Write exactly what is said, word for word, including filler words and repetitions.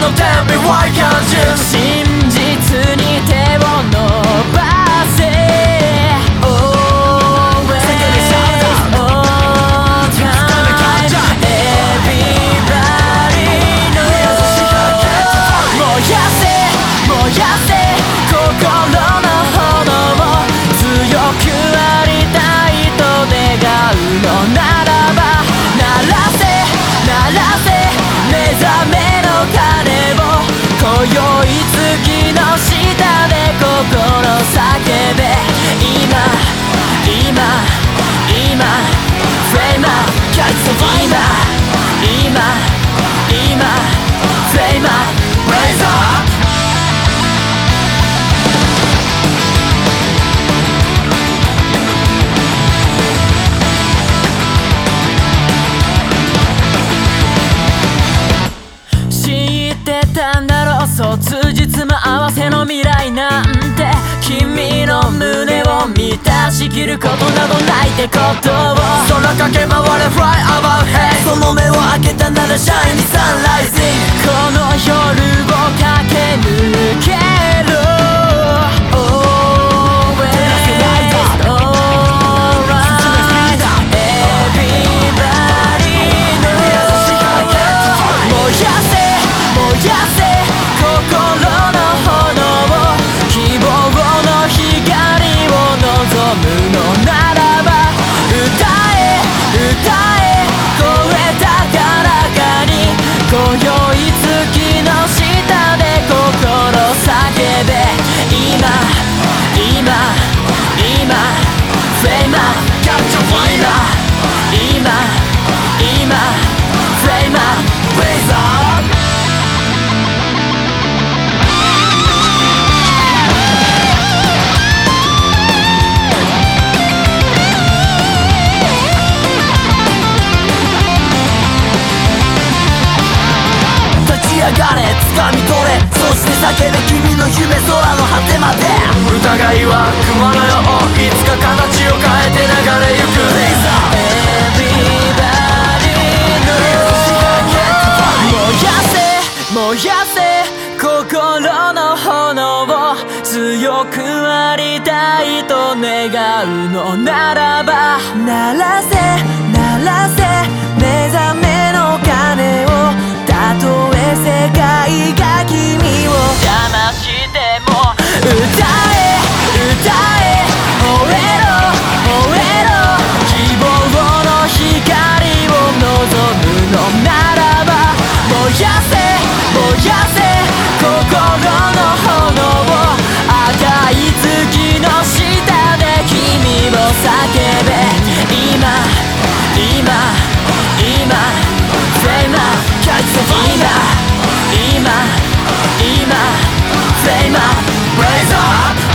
No tell me why can't you 真実に手を伸ばせ Always all time Everybody knows 燃やせ燃やせ心の炎を強くありたいと願うのならば鳴らせ鳴らせ目覚めの鐘を今宵月の下で心叫べ今今今 Flame up 今今今 Flame up Raise up 知ってたんだろう卒日も合わせの未来なんて君の胸を満たしきることなどないってことを空駆け回れ Fly above head その目を開けたなら Shiny sun rising この夜を駆け抜けろ Always alright Everybody knows 燃やせ燃やせ心の炎を希望の光を望むのならば歌え歌え声高らかに今宵月の下で心叫べ今今今 Flame up 今今今 Flame up Raise up上がれ掴み取れそして叫べ君の夢空の果てまで疑いは雲のよういつか形を変えて流れゆく Everybody knows 燃やせ燃やせ心の炎を強くありたいと願うのならば鳴らせ鳴らせ目覚めの鐘をたとえ世界が君を邪魔しても歌え歌え吠えろ吠えろ希望の光を望むのならば燃やせ燃やせ心の炎を赤い月の下で君を叫べ今今今 Flame up 今今今 Flame up Raise up